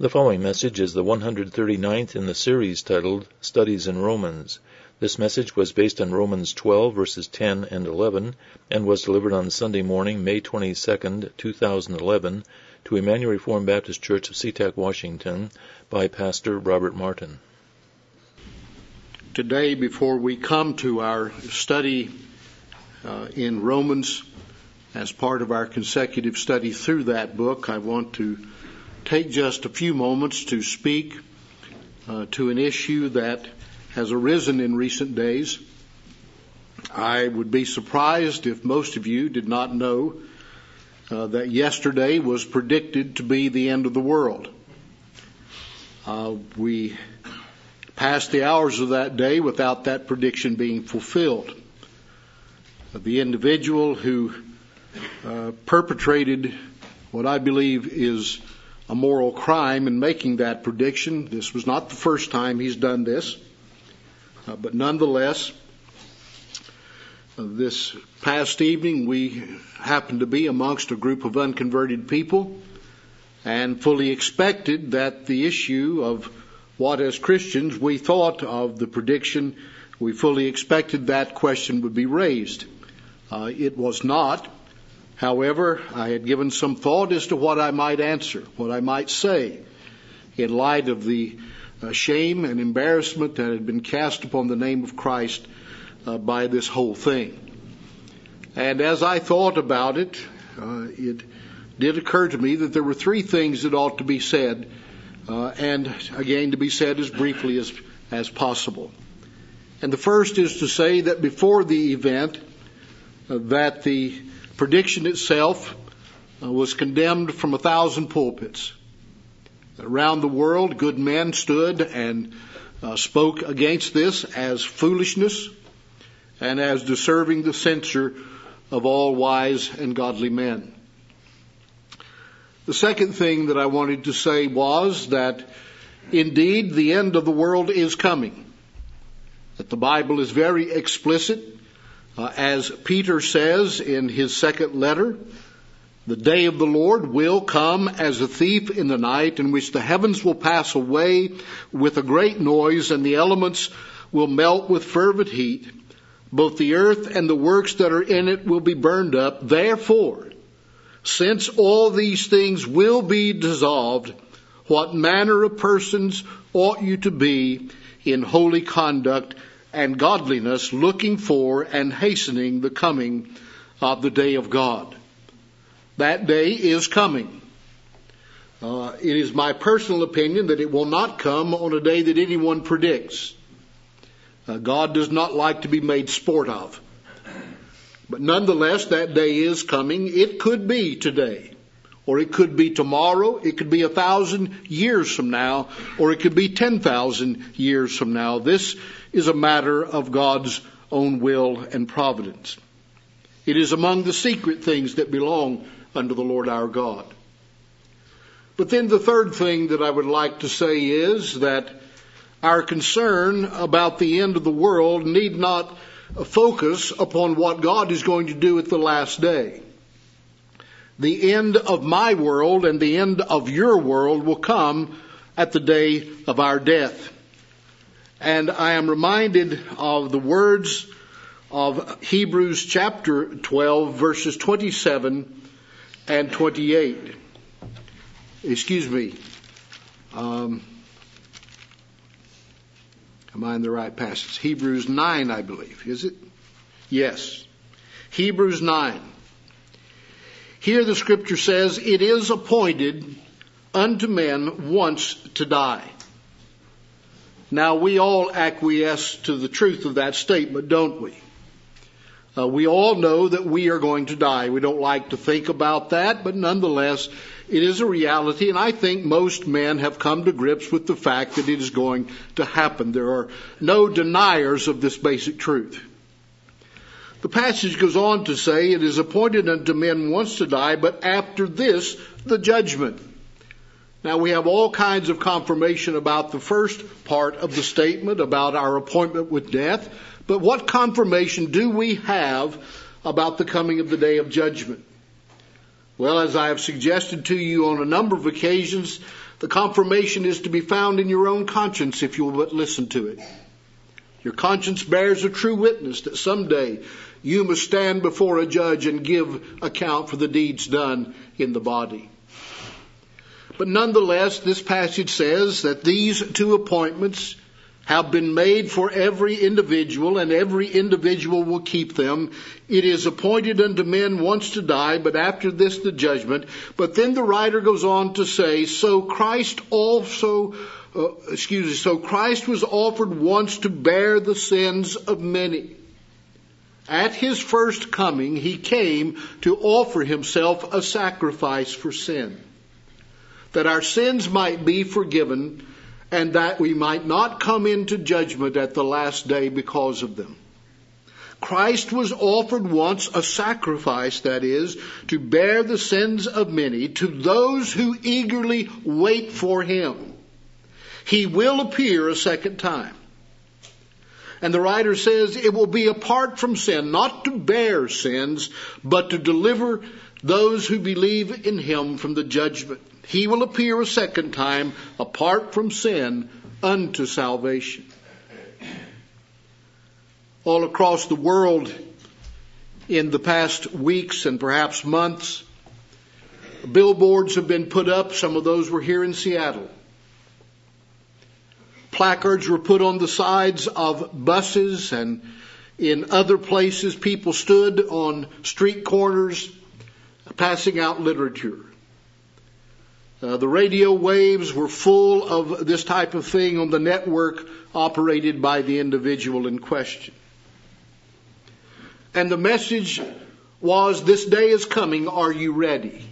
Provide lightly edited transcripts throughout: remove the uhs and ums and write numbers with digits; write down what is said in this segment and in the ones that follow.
The following message is the 139th in the series titled Studies in Romans. This message was based on Romans 12 verses 10 and 11 and was delivered on Sunday morning, May 22, 2011 to Emmanuel Reformed Baptist Church of SeaTac, Washington by Pastor Robert Martin. Today, before we come to our study in Romans as part of our consecutive study through that book, I want to take just a few moments to speak to an issue that has arisen in recent days. I would be surprised if most of you did not know that yesterday was predicted to be the end of the world. We passed the hours of that day without that prediction being fulfilled. The individual who perpetrated what I believe is a moral crime in making that prediction. This was not the first time he's done this, but nonetheless, this past evening we happened to be amongst a group of unconverted people and fully expected that the issue of what as Christians we thought of the prediction, we fully expected that question would be raised. It was not. However, I had given some thought as to what I might answer, what I might say, in light of the shame and embarrassment that had been cast upon the name of Christ by this whole thing. And as I thought about it, it did occur to me that there were three things that ought to be said, and again to be said as briefly as possible. And the first is to say that before the event, that the prediction itself was condemned from 1,000 pulpits. Around the world, good men stood and spoke against this as foolishness and as deserving the censure of all wise and godly men. The second thing that I wanted to say was that indeed the end of the world is coming. That the Bible is very explicit. As Peter says in his second letter, the day of the Lord will come as a thief in the night, in which the heavens will pass away with a great noise, and the elements will melt with fervent heat. Both the earth and the works that are in it will be burned up. Therefore, since all these things will be dissolved, what manner of persons ought you to be in holy conduct and godliness, looking for and hastening the coming of the day of God? That day is coming. It is my personal opinion that it will not come on a day that anyone predicts. God does not like to be made sport of. But nonetheless, that day is coming. It could be today, or it could be tomorrow. It could be 1,000 years from now, or it could be 10,000 years from now. This is a matter of God's own will and providence. It is among the secret things that belong unto the Lord our God. But then the third thing that I would like to say is that our concern about the end of the world need not focus upon what God is going to do at the last day. The end of my world and the end of your world will come at the day of our death. And I am reminded of the words of Hebrews chapter 12, verses 27 and 28. Am I in the right passage? Hebrews 9, I believe. Is it? Yes. Hebrews 9. Here the scripture says, "It is appointed unto men once to die." Now, we all acquiesce to the truth of that statement, don't we? We all know that we are going to die. We don't like to think about that, but nonetheless, it is a reality, and I think most men have come to grips with the fact that it is going to happen. There are no deniers of this basic truth. The passage goes on to say, "It is appointed unto men once to die, but after this, the judgment." Now, we have all kinds of confirmation about the first part of the statement, about our appointment with death. But what confirmation do we have about the coming of the day of judgment? Well, as I have suggested to you on a number of occasions, the confirmation is to be found in your own conscience if you will but listen to it. Your conscience bears a true witness that someday you must stand before a judge and give account for the deeds done in the body. But nonetheless, this passage says that these two appointments have been made for every individual, and every individual will keep them. It is appointed unto men once to die, but after this the judgment. But then the writer goes on to say, so Christ was offered once to bear the sins of many. At his first coming, he came to offer himself a sacrifice for sin, that our sins might be forgiven, and that we might not come into judgment at the last day because of them. Christ was offered once a sacrifice, that is, to bear the sins of many, to those who eagerly wait for him. He will appear a second time. And the writer says it will be apart from sin, not to bear sins, but to deliver those who believe in him from the judgment. He will appear a second time apart from sin unto salvation. All across the world in the past weeks and perhaps months, billboards have been put up. Some of those were here in Seattle. Placards were put on the sides of buses, and in other places people stood on street corners passing out literature. The radio waves were full of this type of thing on the network operated by the individual in question. And the message was, this day is coming, are you ready?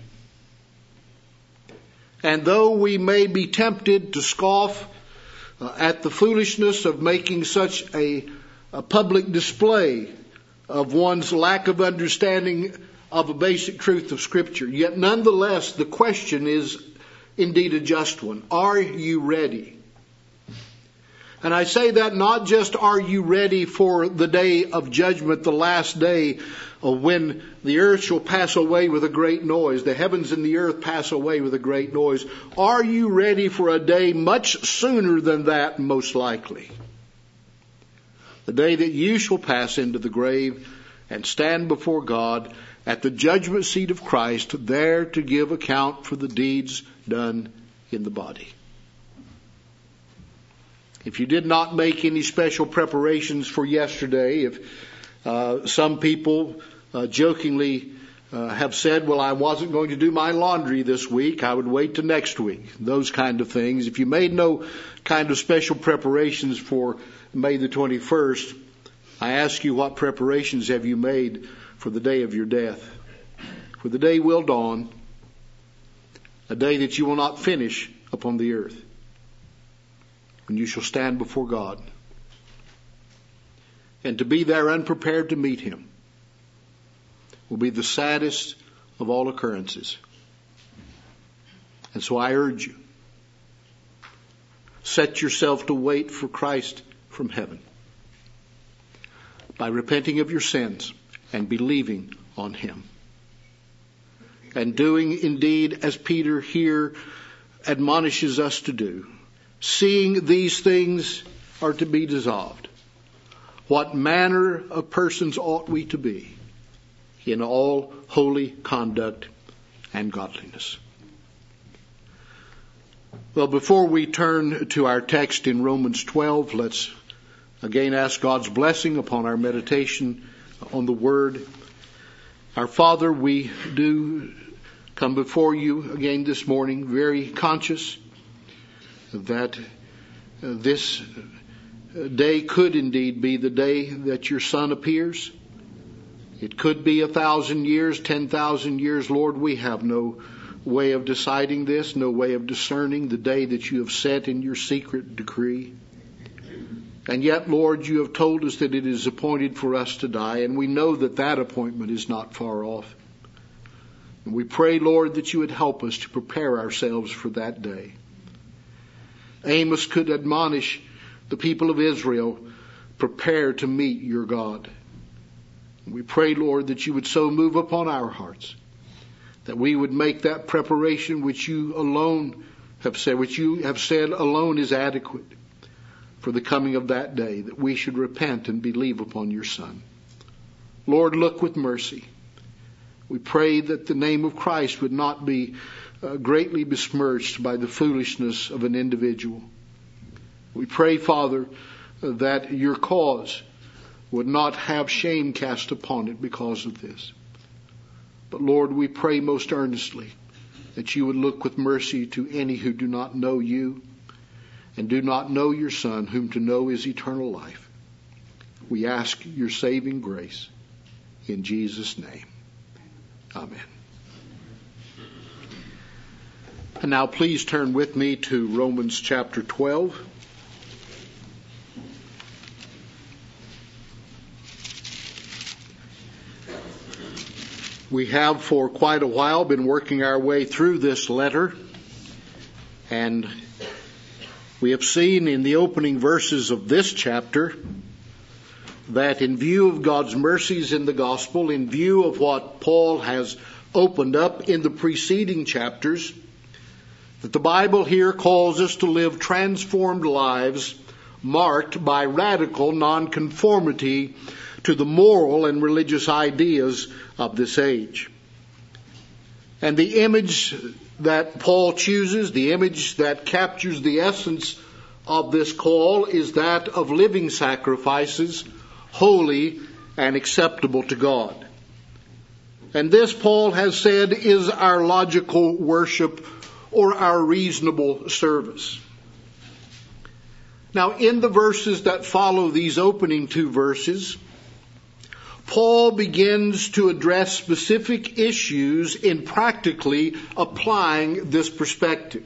And though we may be tempted to scoff at the foolishness of making such a public display of one's lack of understanding of a basic truth of Scripture, yet nonetheless the question is indeed a just one. Are you ready? And I say that not just are you ready for the day of judgment, the last day when the earth shall pass away with a great noise. The heavens and the earth pass away with a great noise. Are you ready for a day much sooner than that, most likely? The day that you shall pass into the grave and stand before God at the judgment seat of Christ, there to give account for the deeds done in the body. If you did not make any special preparations for yesterday, if some people jokingly have said, well, I wasn't going to do my laundry this week, I would wait till next week, those kind of things. If you made no kind of special preparations for May the 21st, I ask you, what preparations have you made for the day of your death? For the day will dawn, a day that you will not finish upon the earth, when you shall stand before God. And to be there unprepared to meet him will be the saddest of all occurrences. And so I urge you, set yourself to wait for Christ from heaven by repenting of your sins and believing on him. And doing indeed as Peter here admonishes us to do. Seeing these things are to be dissolved, what manner of persons ought we to be in all holy conduct and godliness? Well, before we turn to our text in Romans 12, let's again ask God's blessing upon our meditation on the Word. Our Father, we do come before you again this morning, very conscious that this day could indeed be the day that your Son appears. It could be 1,000 years, 10,000 years. Lord, we have no way of deciding this, no way of discerning the day that you have set in your secret decree. And yet, Lord, you have told us that it is appointed for us to die, and we know that that appointment is not far off. And we pray, Lord, that you would help us to prepare ourselves for that day. Amos could admonish the people of Israel, prepare to meet your God. And we pray, Lord, that you would so move upon our hearts that we would make that preparation which you have said alone is adequate for the coming of that day, that we should repent and believe upon your Son. Lord, look with mercy. We pray that the name of Christ would not be greatly besmirched by the foolishness of an individual. We pray, Father, that your cause would not have shame cast upon it because of this. But Lord, we pray most earnestly that you would look with mercy to any who do not know you and do not know your Son, whom to know is eternal life. We ask your saving grace in Jesus' name. Amen. And now please turn with me to Romans chapter 12. We have for quite a while been working our way through this letter, and we have seen in the opening verses of this chapter that in view of God's mercies in the gospel, in view of what Paul has opened up in the preceding chapters, that the Bible here calls us to live transformed lives marked by radical nonconformity to the moral and religious ideas of this age. And the image that Paul chooses, the image that captures the essence of this call, is that of living sacrifices, holy and acceptable to God. And this, Paul has said, is our logical worship or our reasonable service. Now, in the verses that follow these opening two verses, Paul begins to address specific issues in practically applying this perspective.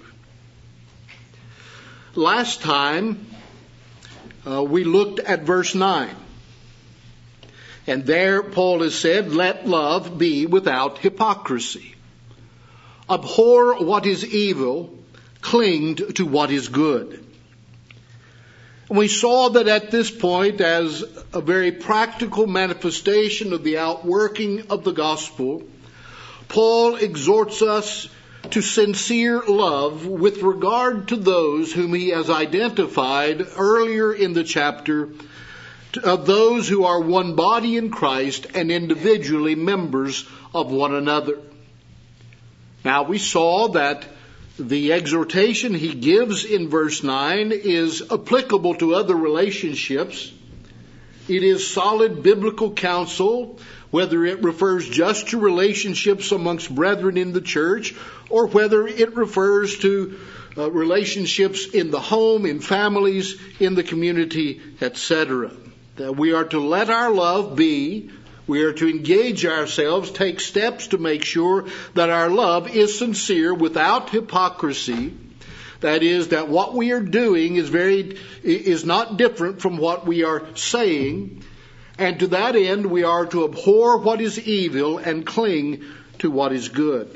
Last time, we looked at verse 9. And there Paul has said, let love be without hypocrisy. Abhor what is evil, cling to what is good. And we saw that at this point, as a very practical manifestation of the outworking of the gospel, Paul exhorts us to sincere love with regard to those whom he has identified earlier in the chapter, of those who are one body in Christ and individually members of one another. Now, we saw that the exhortation he gives in verse 9 is applicable to other relationships. It is solid biblical counsel, whether it refers just to relationships amongst brethren in the church, or whether it refers to relationships in the home, in families, in the community, etc. That we are to let our love be. We are to engage ourselves, take steps to make sure that our love is sincere without hypocrisy. That is, that what we are doing is not different from what we are saying. And to that end, we are to abhor what is evil and cling to what is good.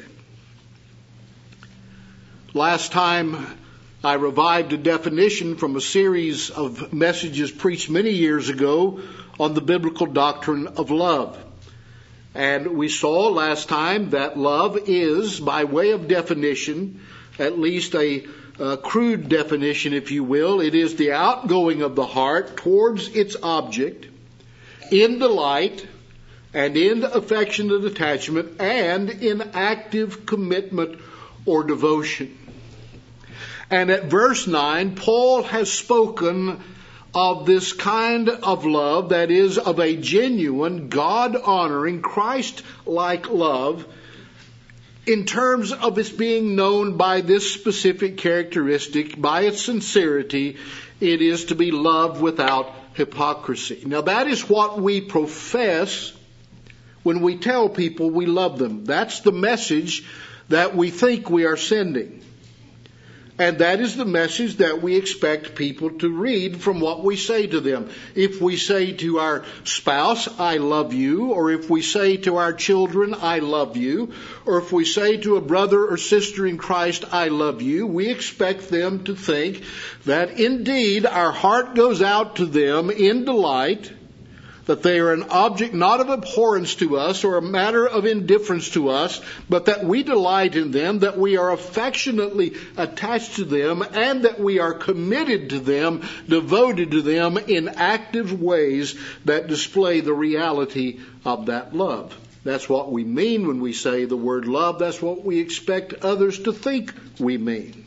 Last time, I revived a definition from a series of messages preached many years ago on the biblical doctrine of love. And we saw last time that love is, by way of definition, at least a crude definition, if you will, it is the outgoing of the heart towards its object in delight and in affectionate attachment and in active commitment or devotion. And at verse 9, Paul has spoken of this kind of love, that is, of a genuine, God-honoring, Christ-like love, in terms of its being known by this specific characteristic, by its sincerity. It is to be loved without hypocrisy. Now, that is what we profess when we tell people we love them. That's the message that we think we are sending. And that is the message that we expect people to read from what we say to them. If we say to our spouse, I love you, or if we say to our children, I love you, or if we say to a brother or sister in Christ, I love you, we expect them to think that indeed our heart goes out to them in delight, that they are an object not of abhorrence to us or a matter of indifference to us, but that we delight in them, that we are affectionately attached to them, and that we are committed to them, devoted to them in active ways that display the reality of that love. That's what we mean when we say the word love. That's what we expect others to think we mean.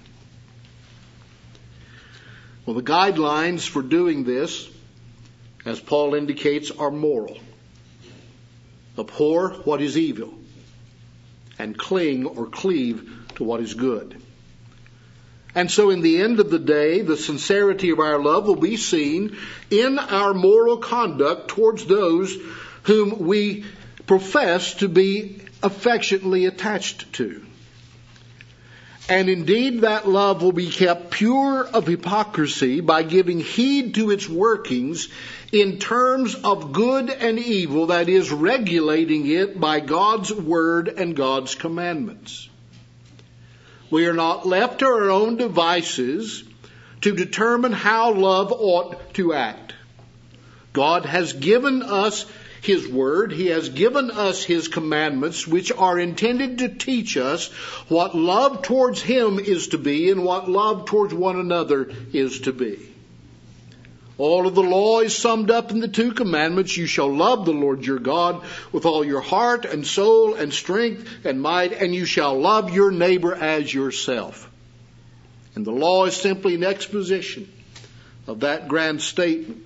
Well, the guidelines for doing this, as Paul indicates, are moral. Abhor what is evil and cling or cleave to what is good. And so in the end of the day, the sincerity of our love will be seen in our moral conduct towards those whom we profess to be affectionately attached to. And indeed, that love will be kept pure of hypocrisy by giving heed to its workings in terms of good and evil, that is, regulating it by God's word and God's commandments. We are not left to our own devices to determine how love ought to act. God has given us His word. He has given us His commandments, which are intended to teach us what love towards Him is to be and what love towards one another is to be. All of the law is summed up in the two commandments. You shall love the Lord your God with all your heart and soul and strength and might, and you shall love your neighbor as yourself. And the law is simply an exposition of that grand statement.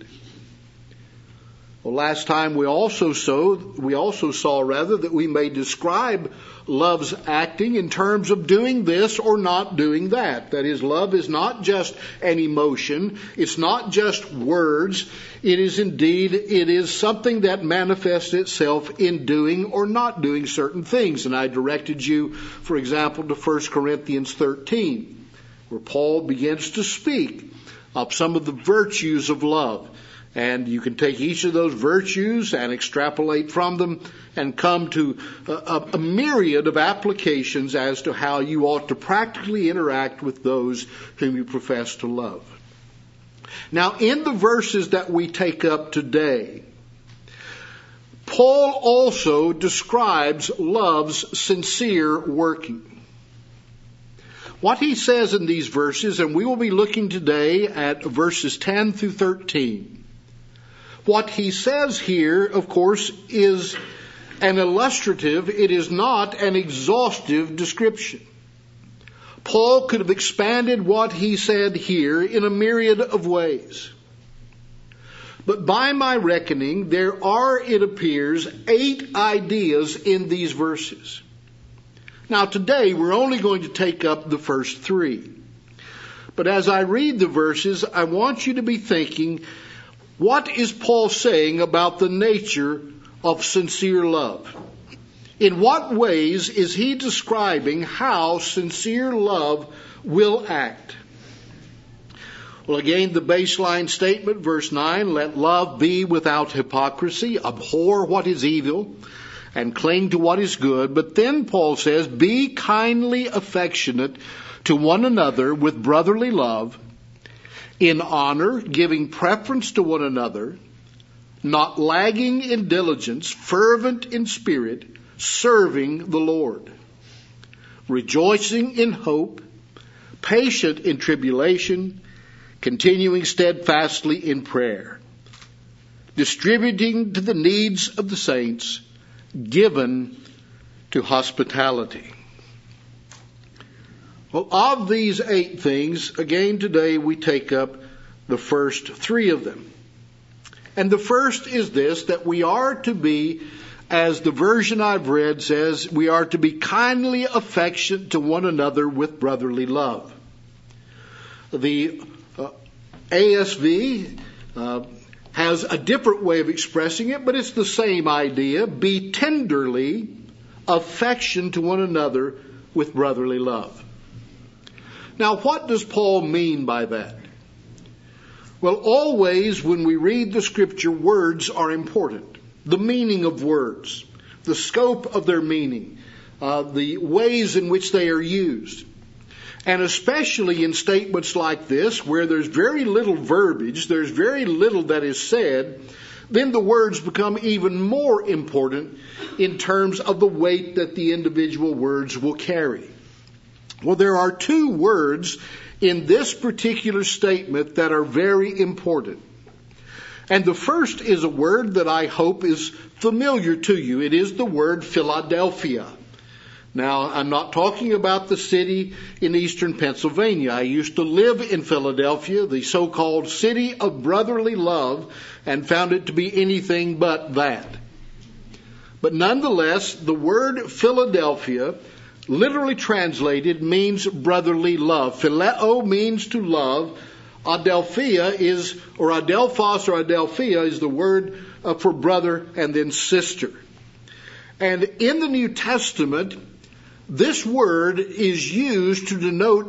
Well, last time we also saw that we may describe love's acting in terms of doing this or not doing that. That is, love is not just an emotion. It's not just words. It is something that manifests itself in doing or not doing certain things. And I directed you, for example, to 1 Corinthians 13, where Paul begins to speak of some of the virtues of love. And you can take each of those virtues and extrapolate from them and come to a myriad of applications as to how you ought to practically interact with those whom you profess to love. Now, in the verses that we take up today, Paul also describes love's sincere working. What he says in these verses, and we will be looking today at verses 10 through 13, what he says here, of course, is an illustrative, it is not an exhaustive description. Paul could have expanded what he said here in a myriad of ways. But by my reckoning, there are, it appears, 8 ideas in these verses. Now today, we're only going to take up the first 3. But as I read the verses, I want you to be thinking, what is Paul saying about the nature of sincere love? In what ways is he describing how sincere love will act? Well, again, the baseline statement, verse 9, let love be without hypocrisy, abhor what is evil, and cling to what is good. But then Paul says, be kindly affectionate to one another with brotherly love, in honor, giving preference to one another, not lagging in diligence, fervent in spirit, serving the Lord, rejoicing in hope, patient in tribulation, continuing steadfastly in prayer, distributing to the needs of the saints, given to hospitality. Well, of these 8 things, again today we take up the first 3 of them. And the first is this, that we are to be, as the version I've read says, we are to be kindly affectionate to one another with brotherly love. The ASV has a different way of expressing it, but it's the same idea. Be tenderly affectionate to one another with brotherly love. Now, what does Paul mean by that? Well, always when we read the Scripture, words are important. The meaning of words, the scope of their meaning, the ways in which they are used. And especially in statements like this, where there's very little verbiage, there's very little that is said, then the words become even more important in terms of the weight that the individual words will carry. Well, there are two words in this particular statement that are very important. And the first is a word that I hope is familiar to you. It is the word Philadelphia. Now, I'm not talking about the city in eastern Pennsylvania. I used to live in Philadelphia, the so-called city of brotherly love, and found it to be anything but that. But nonetheless, the word Philadelphia, literally translated, means brotherly love. Phileo means to love. Adelphia is, or Adelphos or Adelphia is the word for brother and then sister. And in the New Testament, this word is used to denote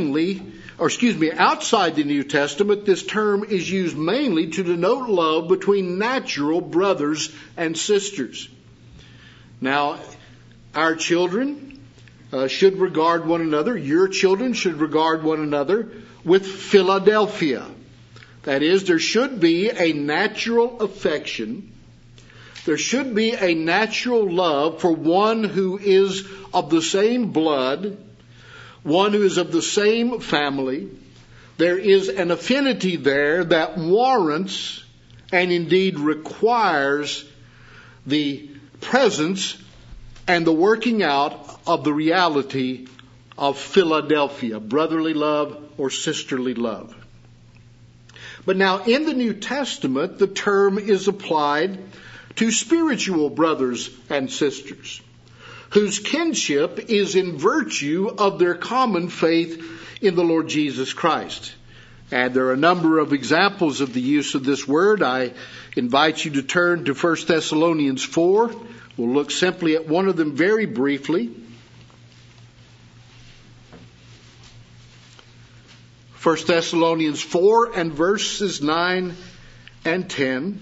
outside the New Testament, this term is used mainly to denote love between natural brothers and sisters. Now, our children should regard one another, your children should regard one another with Philadelphia. That is, there should be a natural affection. There should be a natural love for one who is of the same blood, one who is of the same family. There is an affinity there that warrants and indeed requires the presence and the working out of the reality of Philadelphia, brotherly love or sisterly love. But now in the New Testament, the term is applied to spiritual brothers and sisters, whose kinship is in virtue of their common faith in the Lord Jesus Christ. And there are a number of examples of the use of this word. I invite you to turn to 1 Thessalonians 4. We'll look simply at one of them very briefly. 1 Thessalonians 4 and verses 9 and 10.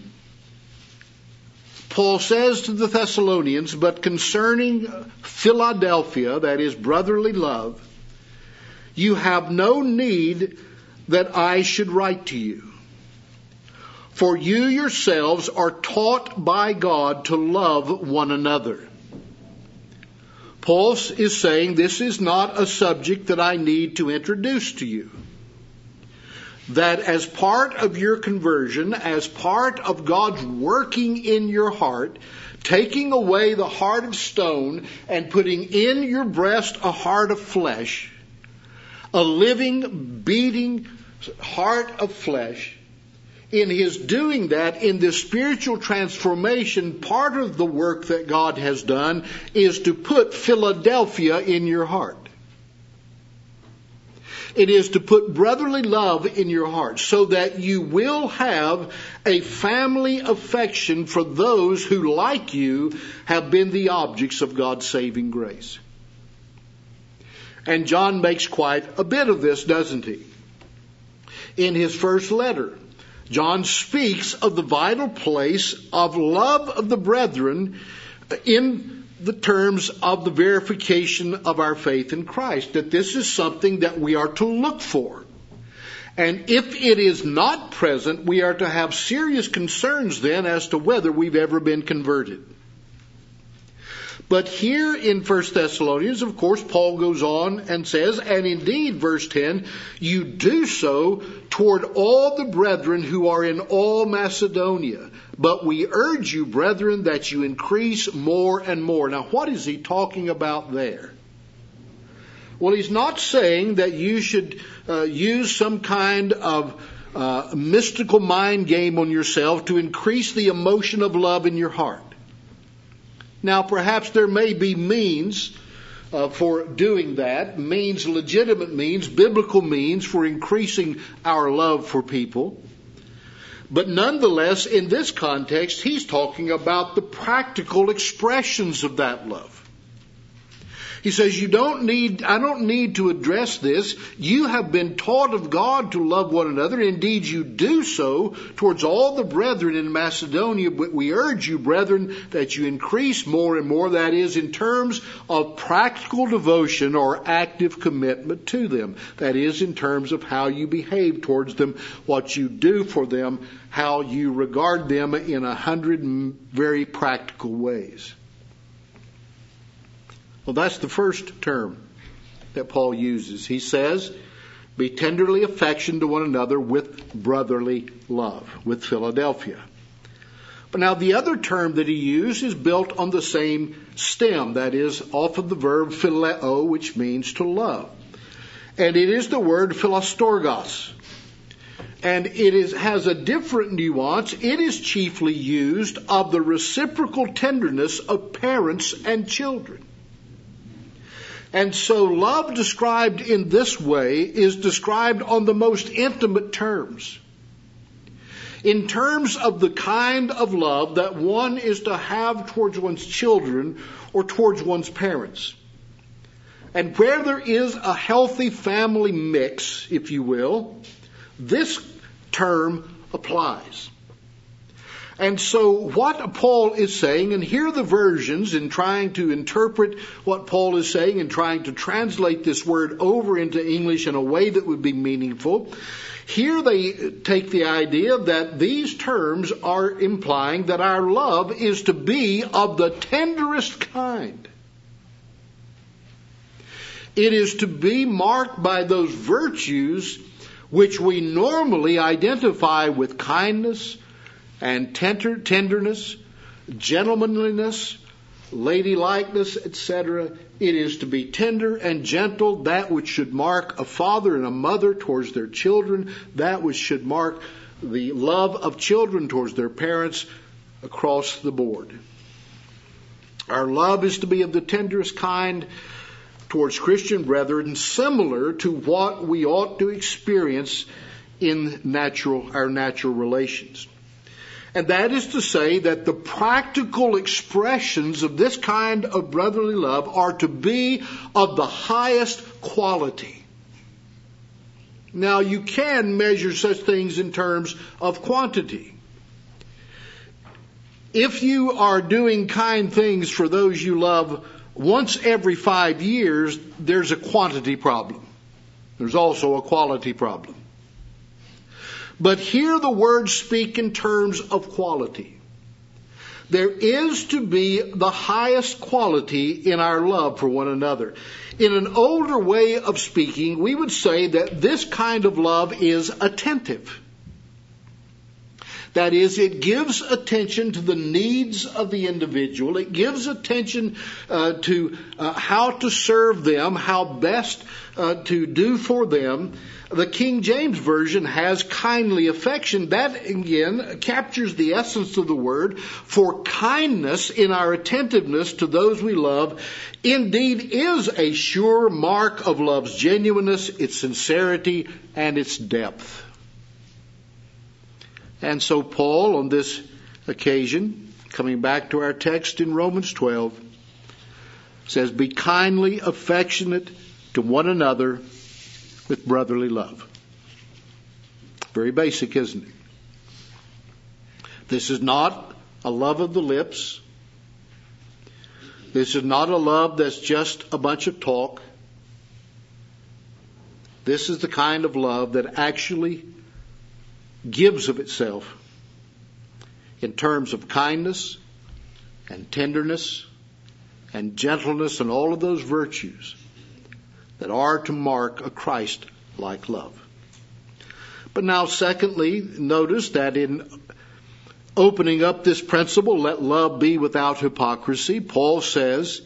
Paul says to the Thessalonians, "But concerning Philadelphia," that is brotherly love, "you have no need that I should write to you. For you yourselves are taught by God to love one another." Paul is saying this is not a subject that I need to introduce to you. That as part of your conversion, as part of God's working in your heart, taking away the heart of stone and putting in your breast a heart of flesh, a living, beating heart of flesh, in His doing that, in this spiritual transformation, part of the work that God has done is to put Philadelphia in your heart. It is to put brotherly love in your heart so that you will have a family affection for those who, like you, have been the objects of God's saving grace. And John makes quite a bit of this, doesn't he? In his first letter, John speaks of the vital place of love of the brethren in the terms of the verification of our faith in Christ, that this is something that we are to look for. And if it is not present, we are to have serious concerns then as to whether we've ever been converted. But here in 1 Thessalonians, of course, Paul goes on and says, and indeed, verse 10, "You do so toward all the brethren who are in all Macedonia. But we urge you, brethren, that you increase more and more." Now, what is he talking about there? Well, he's not saying that you should use some kind of mystical mind game on yourself to increase the emotion of love in your heart. Now, perhaps there may be means for doing that, legitimate means, biblical means for increasing our love for people. But nonetheless, in this context, he's talking about the practical expressions of that love. He says, I don't need to address this. You have been taught of God to love one another. Indeed, you do so towards all the brethren in Macedonia. But we urge you, brethren, that you increase more and more, that is, in terms of practical devotion or active commitment to them. That is, in terms of how you behave towards them, what you do for them, how you regard them in 100 very practical ways. Well, that's the first term that Paul uses. He says, be tenderly affectioned to one another with brotherly love, with Philadelphia. But now the other term that he used is built on the same stem, that is, off of the verb phileo, which means to love. And it is the word philostorgos. And it has a different nuance. It is chiefly used of the reciprocal tenderness of parents and children. And so love described in this way is described on the most intimate terms. In terms of the kind of love that one is to have towards one's children or towards one's parents. And where there is a healthy family mix, if you will, this term applies. And so what Paul is saying, and here are the versions in trying to interpret what Paul is saying and trying to translate this word over into English in a way that would be meaningful. Here they take the idea that these terms are implying that our love is to be of the tenderest kind. It is to be marked by those virtues which we normally identify with kindness and tenderness, gentlemanliness, ladylikeness, etc. It is to be tender and gentle, that which should mark a father and a mother towards their children, that which should mark the love of children towards their parents across the board. Our love is to be of the tenderest kind towards Christian brethren, similar to what we ought to experience in our natural relations. And that is to say that the practical expressions of this kind of brotherly love are to be of the highest quality. Now, you can measure such things in terms of quantity. If you are doing kind things for those you love once every 5 years, there's a quantity problem. There's also a quality problem. But here the words speak in terms of quality. There is to be the highest quality in our love for one another. In an older way of speaking, we would say that this kind of love is attentive. That is, it gives attention to the needs of the individual. It gives attention to how to serve them, how best to do for them. The King James Version has kindly affection. That, again, captures the essence of the word. For kindness in our attentiveness to those we love indeed is a sure mark of love's genuineness, its sincerity, and its depth. And so Paul, on this occasion, coming back to our text in Romans 12, says, be kindly affectionate to one another with brotherly love. Very basic, isn't it? This is not a love of the lips. This is not a love that's just a bunch of talk. This is the kind of love that actually gives of itself in terms of kindness and tenderness and gentleness and all of those virtues that are to mark a Christ-like love. But now, secondly, notice that in opening up this principle, let love be without hypocrisy, Paul says,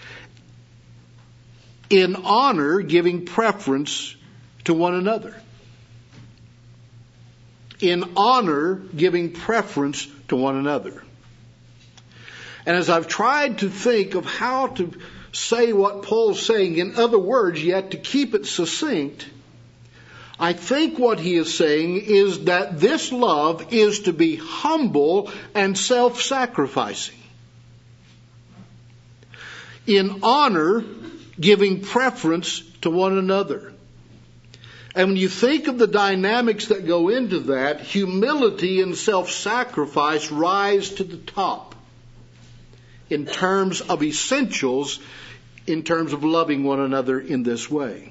in honor, giving preference to one another. In honor, giving preference to one another. And as I've tried to think of how to say what Paul's saying in other words, yet to keep it succinct, I think what he is saying is that this love is to be humble and self-sacrificing. In honor, giving preference to one another. And when you think of the dynamics that go into that, humility and self-sacrifice rise to the top in terms of essentials, in terms of loving one another in this way.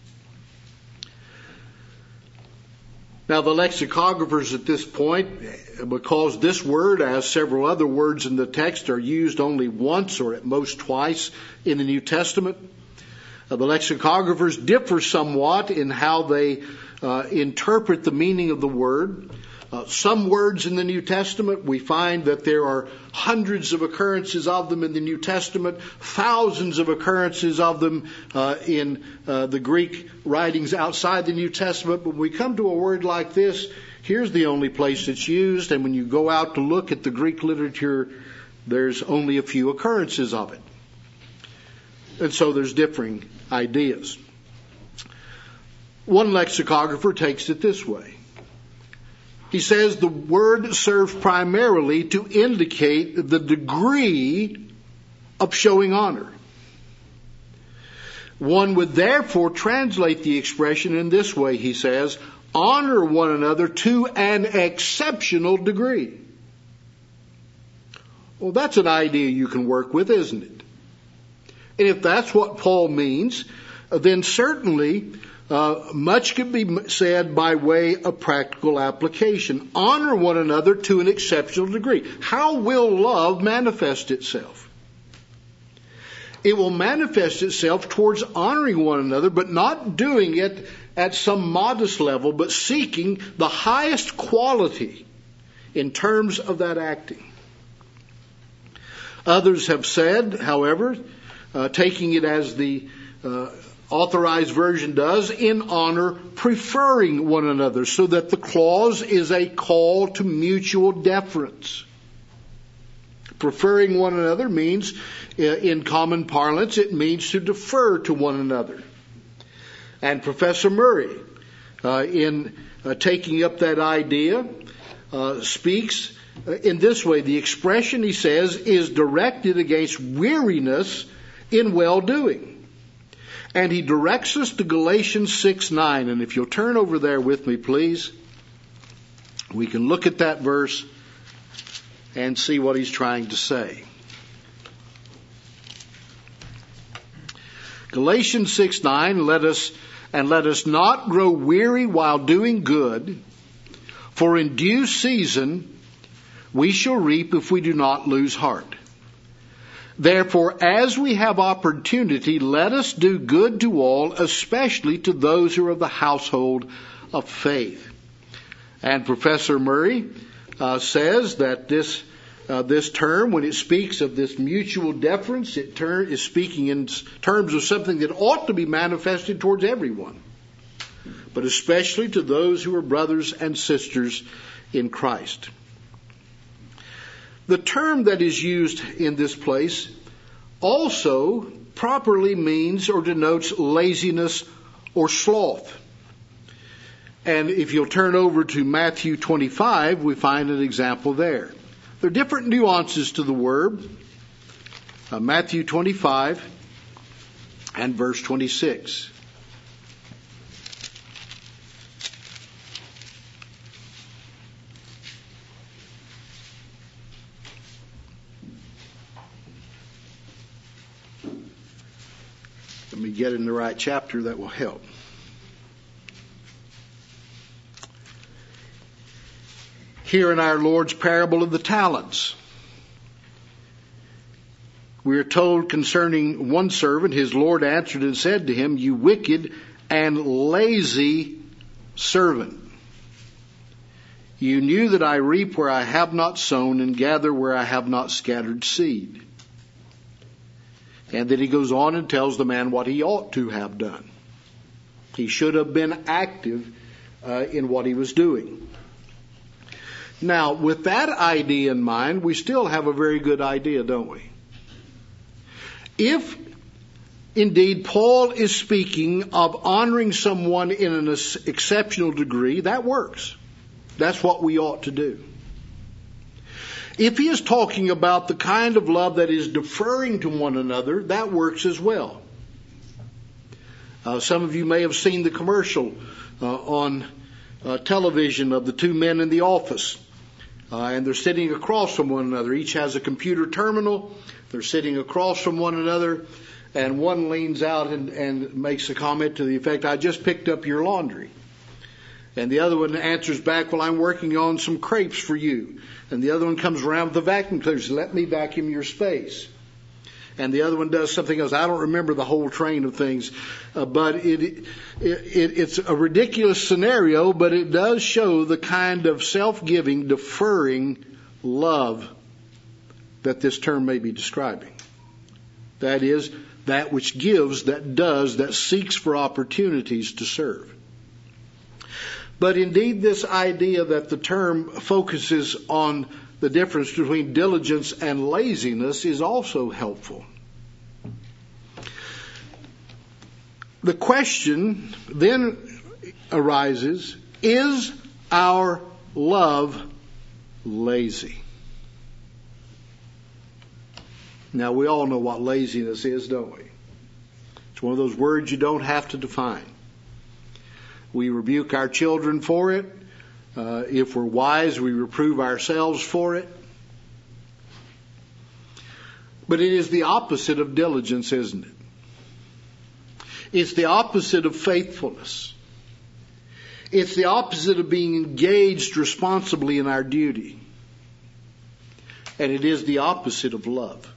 Now, the lexicographers at this point, because this word, as several other words in the text, are used only once or at most twice in the New Testament, the lexicographers differ somewhat in how they interpret the meaning of the word. Some words in the New Testament, we find that there are hundreds of occurrences of them in the New Testament, thousands of occurrences of them in the Greek writings outside the New Testament. But when we come to a word like this, here's the only place it's used, and when you go out to look at the Greek literature, there's only a few occurrences of it. And so there's differing ideas. One lexicographer takes it this way. He says the word serves primarily to indicate the degree of showing honor. One would therefore translate the expression in this way, he says, honor one another to an exceptional degree. Well, that's an idea you can work with, isn't it? And if that's what Paul means, then certainly much can be said by way of practical application. Honor one another to an exceptional degree. How will love manifest itself? It will manifest itself towards honoring one another, but not doing it at some modest level, but seeking the highest quality in terms of that acting. Others have said, however, taking it as the Authorized Version does, in honor, preferring one another, so that the clause is a call to mutual deference. Preferring one another means, in common parlance, it means to defer to one another. And Professor Murray, in taking up that idea, speaks in this way. The expression, he says, is directed against weariness in well-doing. And he directs us to Galatians 6:9. And if you'll turn over there with me, please, we can look at that verse and see what he's trying to say. Galatians 6:9, let us not grow weary while doing good, for in due season we shall reap if we do not lose heart. Therefore, as we have opportunity, let us do good to all, especially to those who are of the household of faith. And Professor Murray says that this term, when it speaks of this mutual deference, it is speaking in terms of something that ought to be manifested towards everyone, but especially to those who are brothers and sisters in Christ. The term that is used in this place also properly means or denotes laziness or sloth. And if you'll turn over to Matthew 25, we find an example there. There are different nuances to the word. Matthew 25 and verse 26. Let me get in the right chapter, that will help. Here in our Lord's parable of the talents, we are told concerning one servant, his Lord answered and said to him, "You wicked and lazy servant. You knew that I reap where I have not sown and gather where I have not scattered seed." And then he goes on and tells the man what he ought to have done. He should have been active in what he was doing. Now, with that idea in mind, we still have a very good idea, don't we? If indeed Paul is speaking of honoring someone in an exceptional degree, that works. That's what we ought to do. If he is talking about the kind of love that is deferring to one another, that works as well. Some of you may have seen the commercial on television of the two men in the office. And they're sitting across from one another. Each has a computer terminal. They're sitting across from one another. And one leans out and makes a comment to the effect, "I just picked up your laundry." And the other one answers back, "Well, I'm working on some crepes for you." And the other one comes around with a vacuum cleaner and says, "Let me vacuum your space." And the other one does something else. I don't remember the whole train of things, but it's a ridiculous scenario, but it does show the kind of self-giving, deferring love that this term may be describing. That is, that which gives, that does, that seeks for opportunities to serve. But indeed, this idea that the term focuses on the difference between diligence and laziness is also helpful. The question then arises, is our love lazy? Now, we all know what laziness is, don't we? It's one of those words you don't have to define. We rebuke our children for it. If we're wise, we reprove ourselves for it. But it is the opposite of diligence, isn't it? It's the opposite of faithfulness. It's the opposite of being engaged responsibly in our duty. And it is the opposite of love.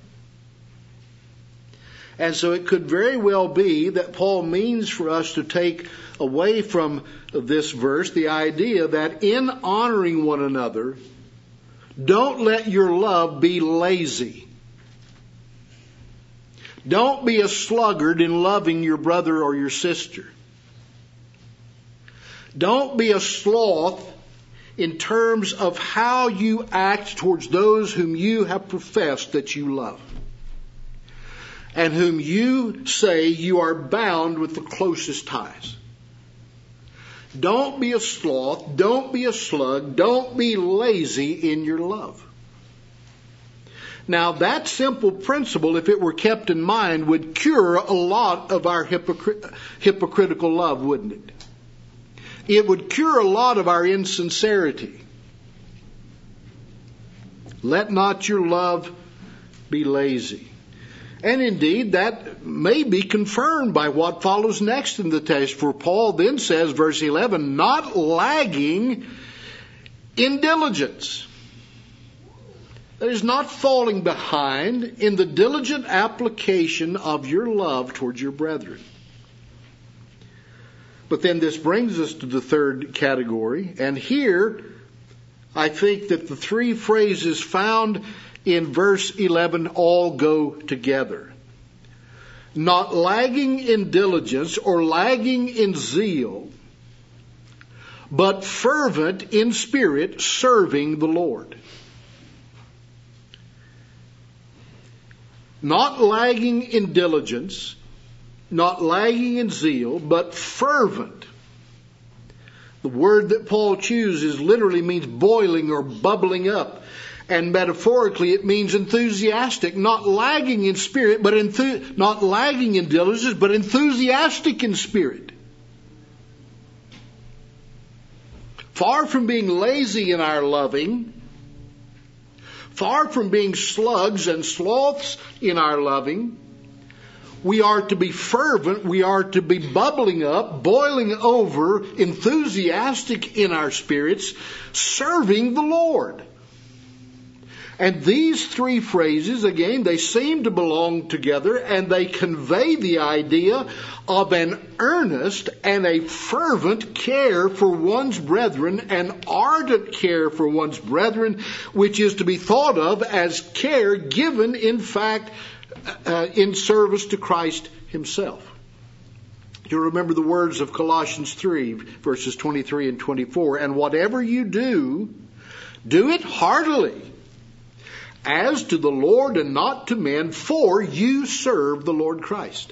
And so it could very well be that Paul means for us to take away from this verse the idea that in honoring one another, don't let your love be lazy. Don't be a sluggard in loving your brother or your sister. Don't be a sloth in terms of how you act towards those whom you have professed that you love, and whom you say you are bound with the closest ties. Don't be a sloth, don't be a slug, don't be lazy in your love. Now, that simple principle, if it were kept in mind, would cure a lot of our hypocritical love, wouldn't it? It would cure a lot of our insincerity. Let not your love be lazy. And indeed, that may be confirmed by what follows next in the text. For Paul then says, verse 11, not lagging in diligence. That is, not falling behind in the diligent application of your love towards your brethren. But then this brings us to the third category. And here, I think that the three phrases found in verse 11 all go together. Not lagging in diligence or lagging in zeal, but fervent in spirit, serving the Lord. Not lagging in diligence, not lagging in zeal, but fervent. The word that Paul chooses literally means boiling or bubbling up. And metaphorically, it means enthusiastic, not lagging in spirit, but not lagging in diligence, but enthusiastic in spirit. Far from being lazy in our loving, far from being slugs and sloths in our loving, we are to be fervent, we are to be bubbling up, boiling over, enthusiastic in our spirits, serving the Lord. And these three phrases, again, they seem to belong together, and they convey the idea of an earnest and a fervent care for one's brethren, an ardent care for one's brethren, which is to be thought of as care given, in fact, in service to Christ himself. You remember the words of Colossians 3, verses 23 and 24. And whatever you do, do it heartily, as to the Lord and not to men, for you serve the Lord Christ.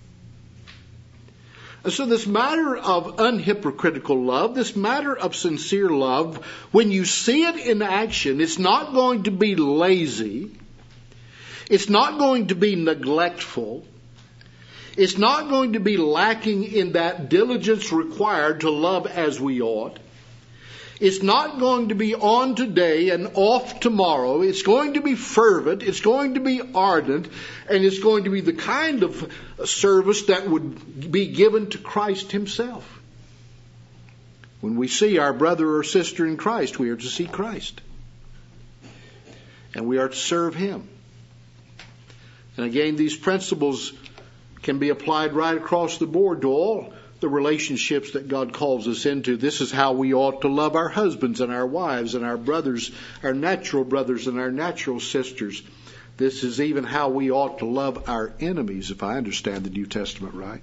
And so this matter of unhypocritical love, this matter of sincere love, when you see it in action, it's not going to be lazy. It's not going to be neglectful. It's not going to be lacking in that diligence required to love as we ought. It's not going to be on today and off tomorrow. It's going to be fervent. It's going to be ardent. And it's going to be the kind of service that would be given to Christ himself. When we see our brother or sister in Christ, we are to see Christ. And we are to serve him. And again, these principles can be applied right across the board to all the relationships that God calls us into. This is how we ought to love our husbands and our wives and our brothers, our natural brothers and our natural sisters. This is even how we ought to love our enemies, if I understand the New Testament right.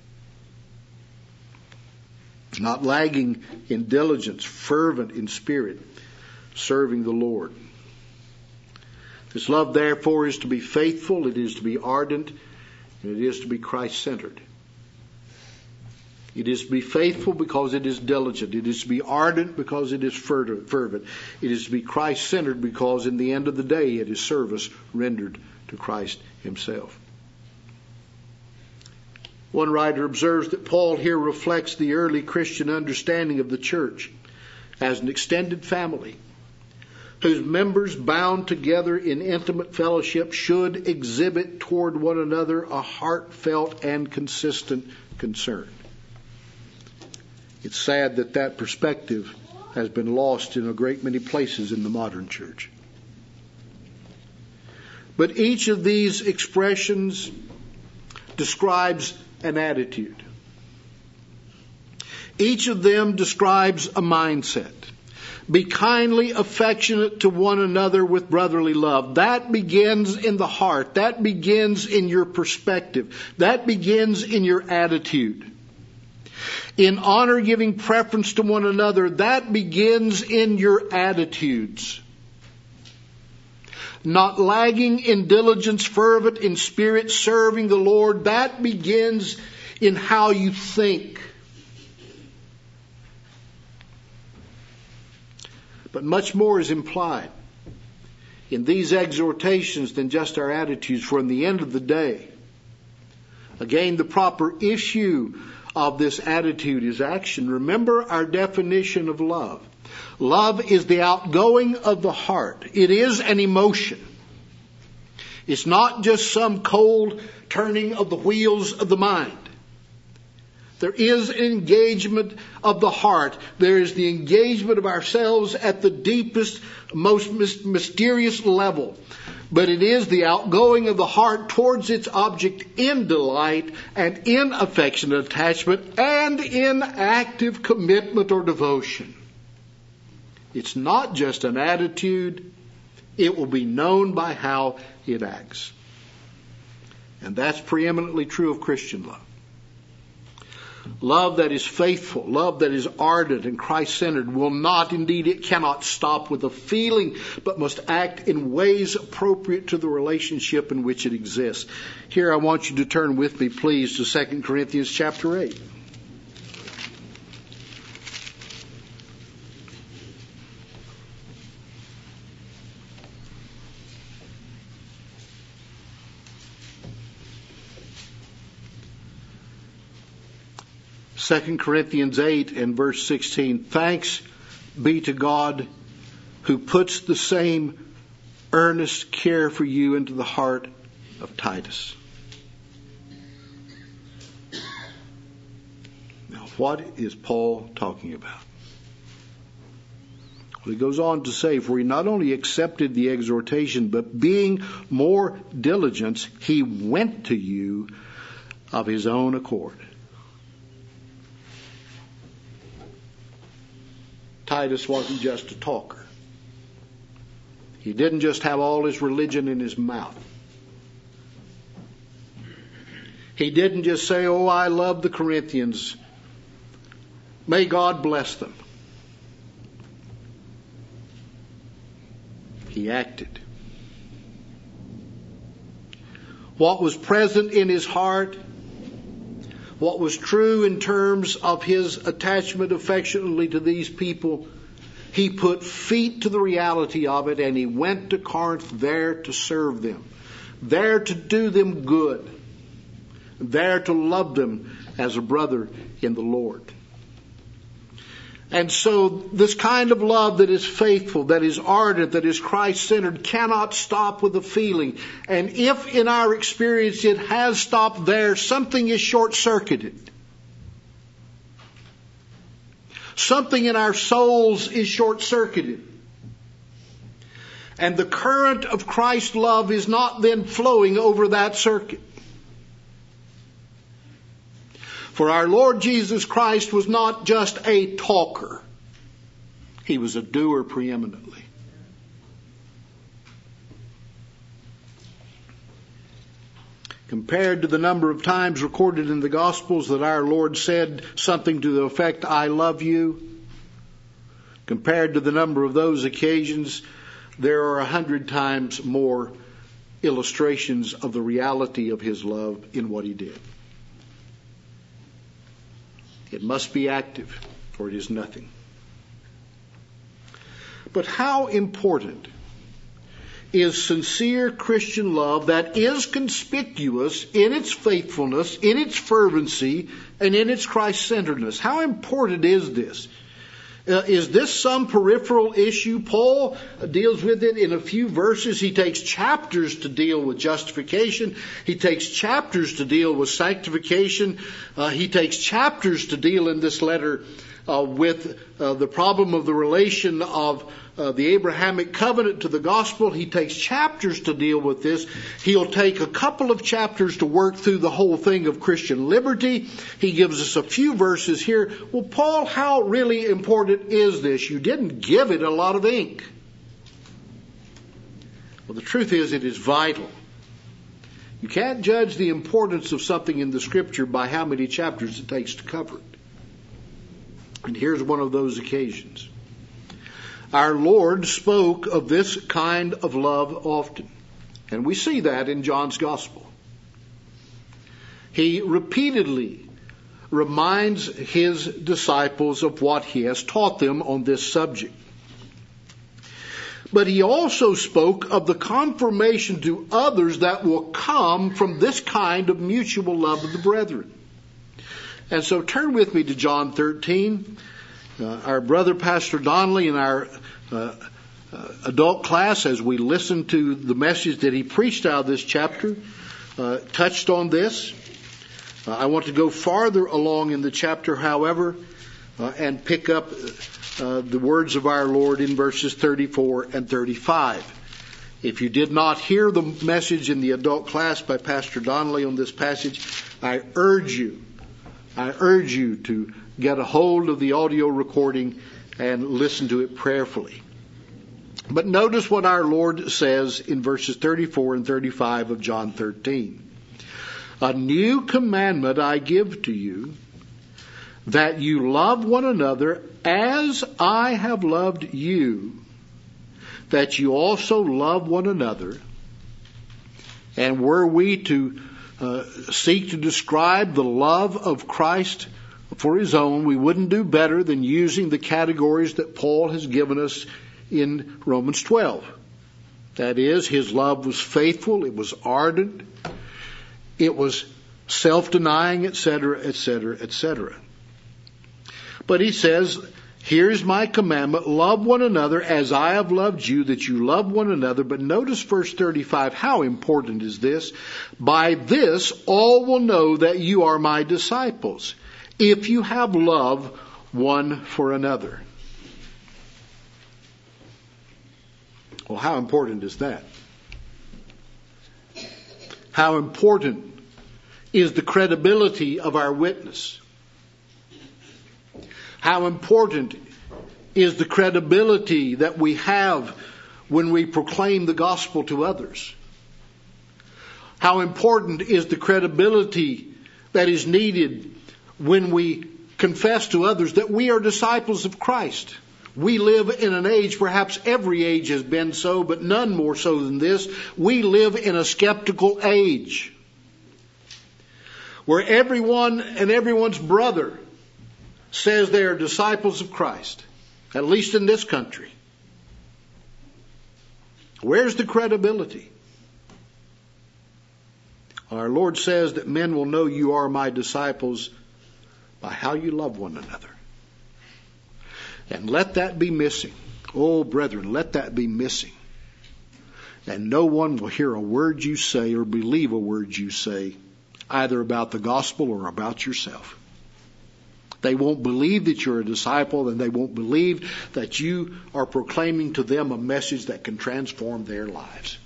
Not lagging in diligence, fervent in spirit, serving the Lord. This love, therefore, is to be faithful, it is to be ardent, and it is to be Christ-centered. It is to be faithful because it is diligent. It is to be ardent because it is fervent. It is to be Christ-centered because in the end of the day it is service rendered to Christ himself. One writer observes that Paul here reflects the early Christian understanding of the church as an extended family whose members bound together in intimate fellowship should exhibit toward one another a heartfelt and consistent concern. It's sad that that perspective has been lost in a great many places in the modern church. But each of these expressions describes an attitude. Each of them describes a mindset. Be kindly affectionate to one another with brotherly love. That begins in the heart. That begins in your perspective. That begins in your attitude. In honor giving preference to one another, that begins in your attitudes. Not lagging in diligence, fervent in spirit, serving the Lord, that begins in how you think. But much more is implied in these exhortations than just our attitudes, for in the end of the day, again, the proper issue of this attitude is action. Remember our definition of love. Love is the outgoing of the heart. It is an emotion. It's not just some cold turning of the wheels of the mind. There is an engagement of the heart. There is the engagement of ourselves at the deepest, most mysterious level. But it is the outgoing of the heart towards its object in delight and in affectionate attachment and in active commitment or devotion. It's not just an attitude. It will be known by how it acts. And that's preeminently true of Christian love. Love that is faithful, love that is ardent and Christ-centered will not, indeed it cannot stop with a feeling, but must act in ways appropriate to the relationship in which it exists. Here I want you to turn with me, please, to 2 Corinthians chapter 8. Second Corinthians 8 and verse 16. Thanks be to God who puts the same earnest care for you into the heart of Titus. Now, what is Paul talking about? Well, he goes on to say, for he not only accepted the exhortation, but being more diligent, he went to you of his own accord. Titus wasn't just a talker. He didn't just have all his religion in his mouth. He didn't just say, oh, I love the Corinthians. May God bless them. He acted. What was present in his heart, what was true in terms of his attachment affectionately to these people, he put feet to the reality of it, and he went to Corinth there to serve them, there to do them good, there to love them as a brother in the Lord. And so this kind of love that is faithful, that is ardent, that is Christ-centered, cannot stop with a feeling. And if in our experience it has stopped there, something is short-circuited. Something in our souls is short-circuited. And the current of Christ's love is not then flowing over that circuit. For our Lord Jesus Christ was not just a talker. He was a doer preeminently. Compared to the number of times recorded in the Gospels that our Lord said something to the effect, "I love you," compared to the number of those occasions, there are 100 times more illustrations of the reality of His love in what He did. It must be active, or it is nothing. But how important is sincere Christian love that is conspicuous in its faithfulness, in its fervency, and in its Christ-centeredness? How important is this? Is this some peripheral issue? Paul deals with it in a few verses. He takes chapters to deal with justification. He takes chapters to deal with sanctification. He takes chapters to deal in this letter with the problem of the relation of the Abrahamic covenant to the gospel. He takes chapters to deal with this. He'll take a couple of chapters to work through the whole thing of Christian liberty. He gives us a few verses here. Well, Paul, how really important is this? You didn't give it a lot of ink. Well, the truth is it is vital. You can't judge the importance of something in the Scripture by how many chapters it takes to cover it. And here's one of those occasions. Our Lord spoke of this kind of love often. And we see that in John's Gospel. He repeatedly reminds His disciples of what He has taught them on this subject. But He also spoke of the confirmation to others that will come from this kind of mutual love of the brethren. And so turn with me to John 13. Our brother, Pastor Donnelly, in our adult class, as we listened to the message that he preached out of this chapter, touched on this. I want to go farther along in the chapter, however, and pick up the words of our Lord in verses 34 and 35. If you did not hear the message in the adult class by Pastor Donnelly on this passage, I urge you to get a hold of the audio recording and listen to it prayerfully. But notice what our Lord says in verses 34 and 35 of John 13. A new commandment I give to you, that you love one another as I have loved you, that you also love one another. And were we to seek to describe the love of Christ for His own, we wouldn't do better than using the categories that Paul has given us in Romans 12. That is, His love was faithful, it was ardent, it was self-denying, etc., etc., etc. But he says, here's my commandment, love one another as I have loved you, that you love one another. But notice verse 35, how important is this? By this all will know that you are my disciples, if you have love one for another. Well, how important is that? How important is the credibility of our witness? How important is the credibility that we have when we proclaim the gospel to others? How important is the credibility that is needed when we confess to others that we are disciples of Christ? We live in an age, perhaps every age has been so, but none more so than this. We live in a skeptical age where everyone and everyone's brother says they are disciples of Christ, at least in this country. Where's the credibility? Our Lord says that men will know you are my disciples by how you love one another. And let that be missing. Oh, brethren, let that be missing. And no one will hear a word you say or believe a word you say, either about the gospel or about yourself. They won't believe that you're a disciple, and they won't believe that you are proclaiming to them a message that can transform their lives.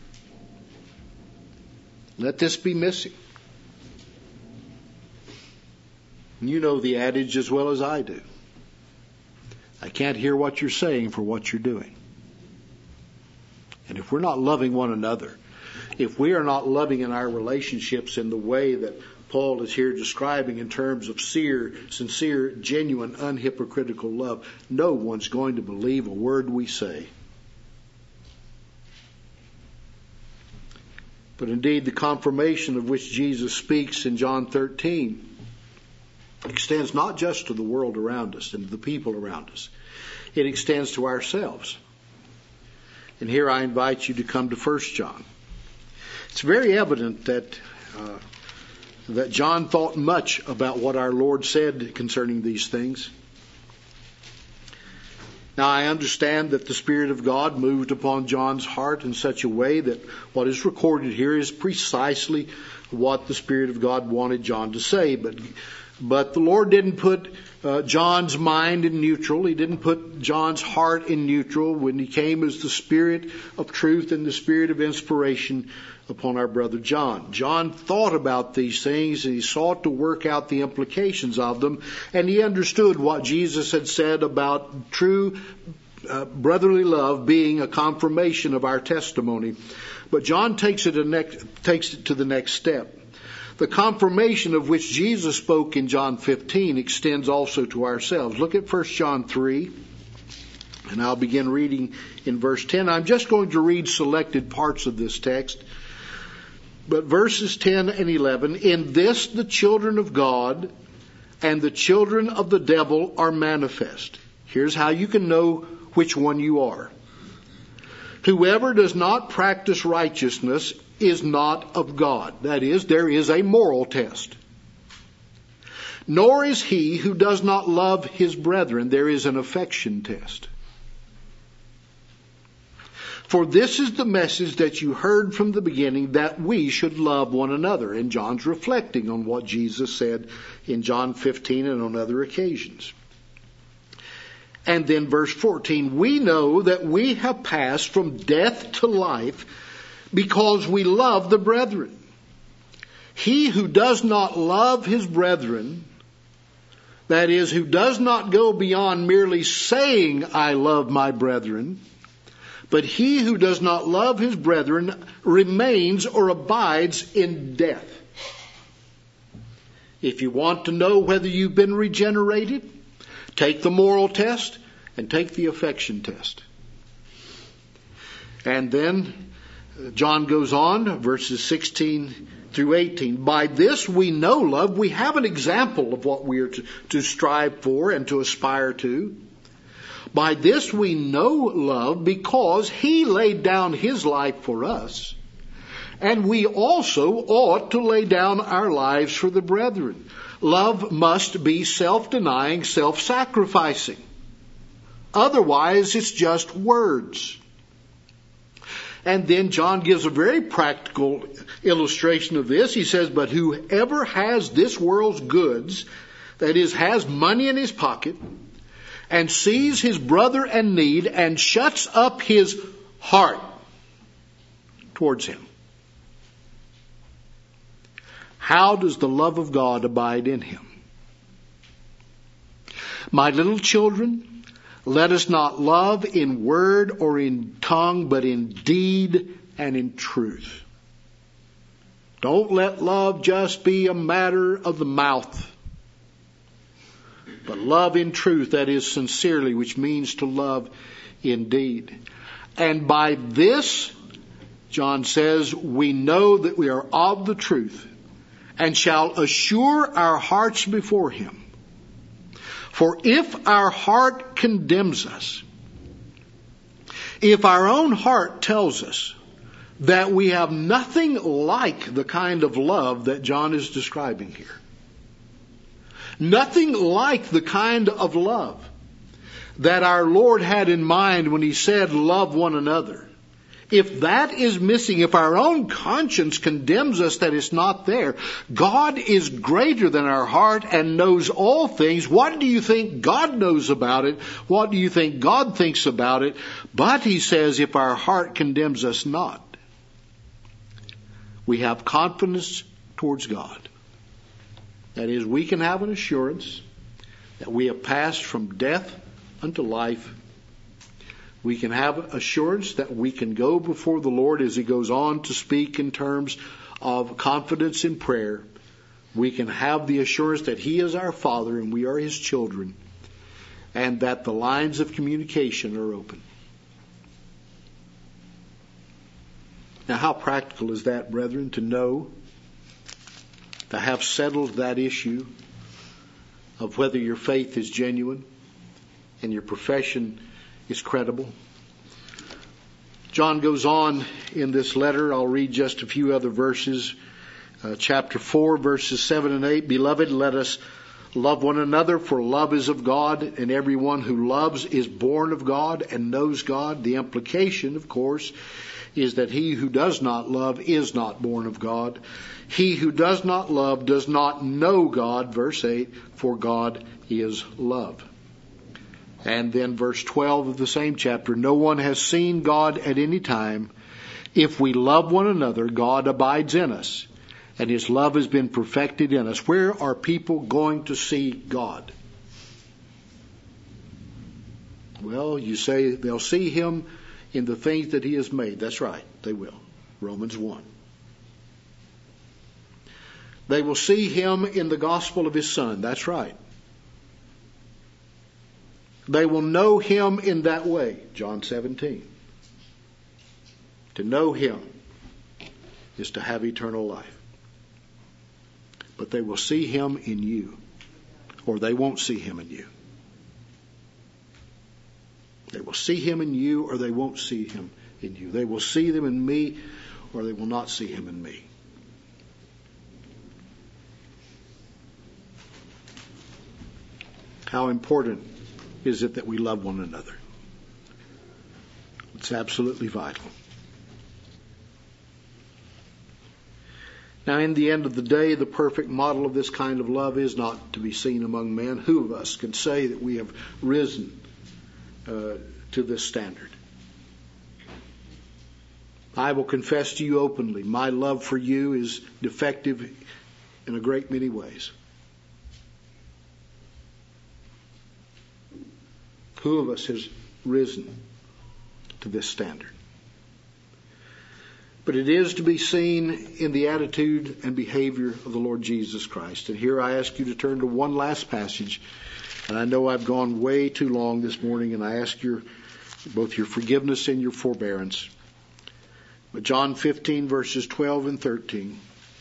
Let this be missing. You know the adage as well as I do. I can't hear what you're saying for what you're doing. And if we're not loving one another, if we are not loving in our relationships in the way that Paul is here describing in terms of sincere, genuine, unhypocritical love, no one's going to believe a word we say. But indeed, the confirmation of which Jesus speaks in John 13 extends not just to the world around us and to the people around us. It extends to ourselves. And here I invite you to come to 1 John. It's very evident that John thought much about what our Lord said concerning these things. Now, I understand that the Spirit of God moved upon John's heart in such a way that what is recorded here is precisely what the Spirit of God wanted John to say. But the Lord didn't put John's mind in neutral. He didn't put John's heart in neutral when he came as the Spirit of truth and the Spirit of inspiration upon our brother John. John thought about these things, and he sought to work out the implications of them, and he understood what Jesus had said about true brotherly love being a confirmation of our testimony. But John takes it to the next step. The confirmation of which Jesus spoke in John 15 extends also to ourselves. Look at 1 John 3, and I'll begin reading in verse 10. I'm just going to read selected parts of this text. But verses 10 and 11, in this the children of God and the children of the devil are manifest. Here's how you can know which one you are. Whoever does not practice righteousness is not of God. That is, there is a moral test. Nor is he who does not love his brethren. There is an affection test. For this is the message that you heard from the beginning, that we should love one another. And John's reflecting on what Jesus said in John 15 and on other occasions. And then verse 14, we know that we have passed from death to life because we love the brethren. He who does not love his brethren, that is, who does not go beyond merely saying, I love my brethren, but he who does not love his brethren remains or abides in death. If you want to know whether you've been regenerated, take the moral test and take the affection test. And then John goes on, verses 16 through 18. By this we know love. We have an example of what we are to strive for and to aspire to. By this we know love because he laid down his life for us. And we also ought to lay down our lives for the brethren. Love must be self-denying, self-sacrificing. Otherwise, it's just words. And then John gives a very practical illustration of this. He says, but whoever has this world's goods, that is, has money in his pocket, and sees his brother in need and shuts up his heart towards him, how does the love of God abide in him? My little children, let us not love in word or in tongue, but in deed and in truth. Don't let love just be a matter of the mouth, but love in truth, that is sincerely, which means to love indeed. And by this, John says, we know that we are of the truth and shall assure our hearts before him. For if our heart condemns us, if our own heart tells us that we have nothing like the kind of love that John is describing here. Nothing like the kind of love that our Lord had in mind when He said, love one another. If that is missing, if our own conscience condemns us that it's not there, God is greater than our heart and knows all things. What do you think God knows about it? What do you think God thinks about it? But He says, if our heart condemns us not, we have confidence towards God. That is, we can have an assurance that we have passed from death unto life. We can have assurance that we can go before the Lord as He goes on to speak in terms of confidence in prayer. We can have the assurance that He is our Father and we are His children, and that the lines of communication are open. Now, how practical is that, brethren, to know, to have settled that issue of whether your faith is genuine and your profession is credible? John goes on in this letter. I'll read just a few other verses. Chapter 4, verses 7 and 8. Beloved, let us love one another, for love is of God, and everyone who loves is born of God and knows God. The implication, of course, is that he who does not love is not born of God. He who does not love does not know God, verse 8, for God is love. And then verse 12 of the same chapter, no one has seen God at any time. If we love one another, God abides in us, and His love has been perfected in us. Where are people going to see God? Well, you say they'll see Him in the things that He has made. That's right, they will. Romans 1. They will see Him in the gospel of His Son. That's right. They will know Him in that way. John 17. To know Him is to have eternal life. But they will see Him in you, or they won't see Him in you. They will see Him in you, or they won't see Him in you. They will see Him in me, or they will not see Him in me. How important is it that we love one another? It's absolutely vital. Now, in the end of the day, the perfect model of this kind of love is not to be seen among men. Who of us can say that we have risen to this standard? I will confess to you openly, my love for you is defective in a great many ways. Who of us has risen to this standard? But it is to be seen in the attitude and behavior of the Lord Jesus Christ. And here I ask you to turn to one last passage. And I know I've gone way too long this morning, and I ask both your forgiveness and your forbearance. But John 15, verses 12 and 13.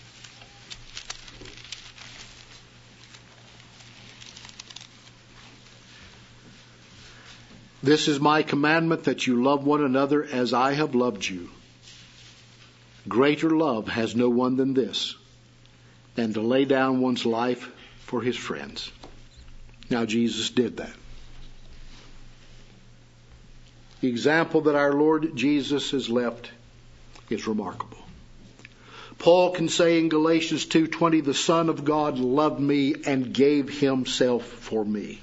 This is my commandment, that you love one another as I have loved you. Greater love has no one than this, than to lay down one's life for his friends. Now, Jesus did that. The example that our Lord Jesus has left is remarkable. Paul can say in Galatians 2:20, the Son of God loved me and gave Himself for me.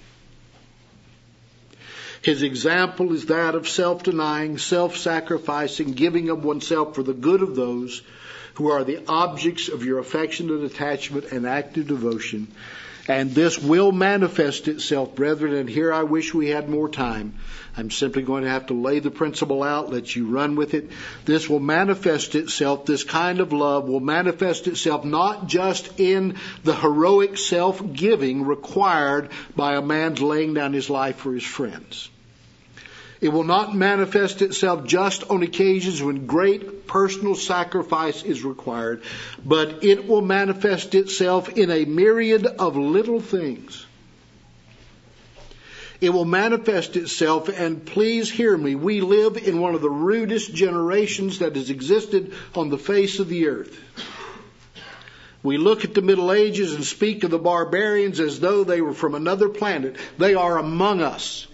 His example is that of self-denying, self-sacrificing, giving of oneself for the good of those who are the objects of your affectionate attachment and active devotion. And this will manifest itself, brethren, and here I wish we had more time. I'm simply going to have to lay the principle out, let you run with it. This will manifest itself, this kind of love will manifest itself not just in the heroic self-giving required by a man's laying down his life for his friends. It will not manifest itself just on occasions when great personal sacrifice is required, but it will manifest itself in a myriad of little things. It will manifest itself, and please hear me, we live in one of the rudest generations that has existed on the face of the earth. We look at the Middle Ages and speak of the barbarians as though they were from another planet. They are among us.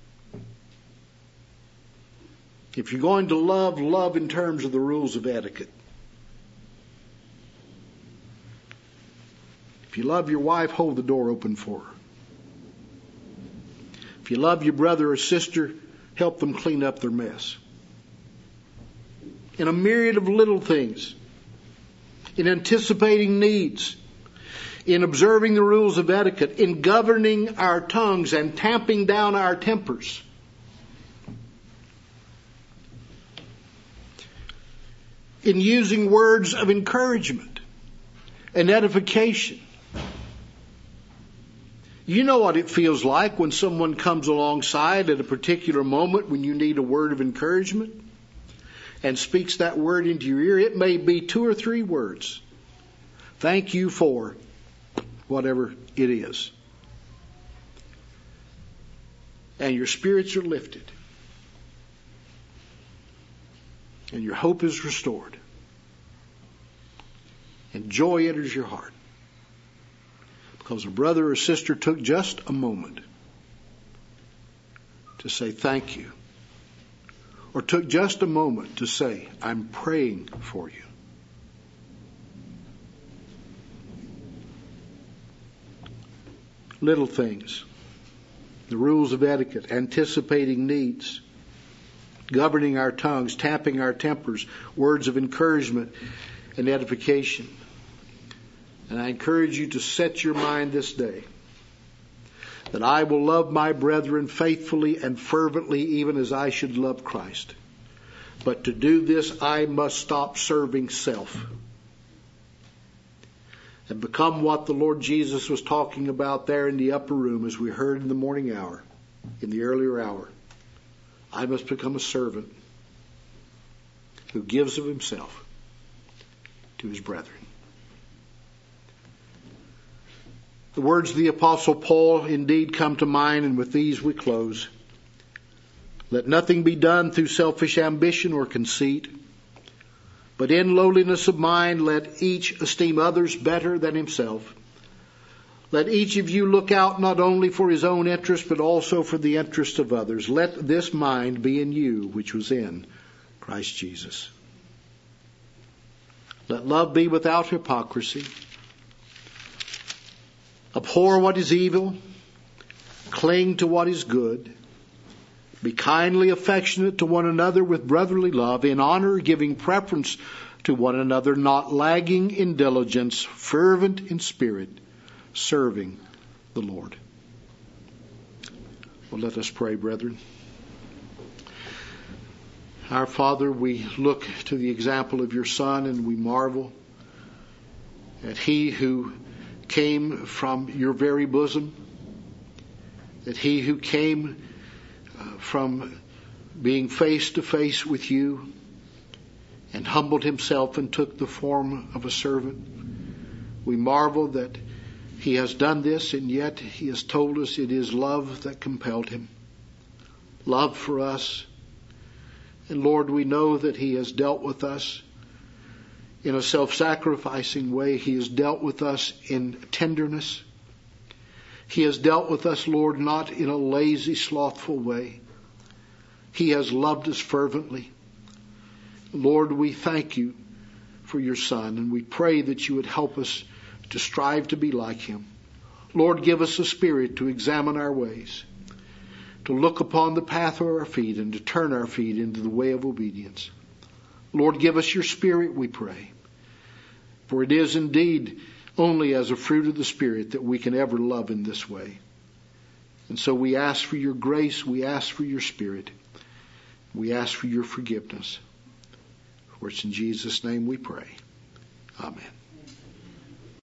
If you're going to love, love in terms of the rules of etiquette. If you love your wife, hold the door open for her. If you love your brother or sister, help them clean up their mess. In a myriad of little things. In anticipating needs. In observing the rules of etiquette. In governing our tongues and tamping down our tempers. In using words of encouragement and edification. You know what it feels like when someone comes alongside at a particular moment when you need a word of encouragement and speaks that word into your ear. It may be 2 or 3 words. Thank you for whatever it is. And your spirits are lifted. And your hope is restored. And joy enters your heart. Because a brother or sister took just a moment to say thank you. Or took just a moment to say, I'm praying for you. Little things. The rules of etiquette, anticipating needs, governing our tongues, tapping our tempers, words of encouragement and edification. And I encourage you to set your mind this day that I will love my brethren faithfully and fervently, even as I should love Christ. But to do this, I must stop serving self and become what the Lord Jesus was talking about there in the upper room as we heard in the morning hour, in the earlier hour. I must become a servant who gives of himself to his brethren. The words of the Apostle Paul indeed come to mind, and with these we close. Let nothing be done through selfish ambition or conceit, but in lowliness of mind let each esteem others better than himself. Let each of you look out not only for his own interest, but also for the interest of others. Let this mind be in you, which was in Christ Jesus. Let love be without hypocrisy. Abhor what is evil. Cling to what is good. Be kindly affectionate to one another with brotherly love, in honor giving preference to one another, not lagging in diligence, fervent in spirit, serving the Lord. Well, let us pray, brethren. Our Father, we look to the example of your Son and we marvel at he who came from your very bosom, that he who came from being face to face with you and humbled himself and took the form of a servant. We marvel that he has done this, and yet he has told us it is love that compelled him. Love for us. And Lord, we know that he has dealt with us in a self-sacrificing way. He has dealt with us in tenderness. He has dealt with us, Lord, not in a lazy, slothful way. He has loved us fervently. Lord, we thank you for your Son, and we pray that you would help us to strive to be like him. Lord, give us a spirit to examine our ways, to look upon the path of our feet and to turn our feet into the way of obedience. Lord, give us your Spirit, we pray. For it is indeed only as a fruit of the Spirit that we can ever love in this way. And so we ask for your grace, we ask for your Spirit, we ask for your forgiveness. For it's in Jesus' name we pray. Amen.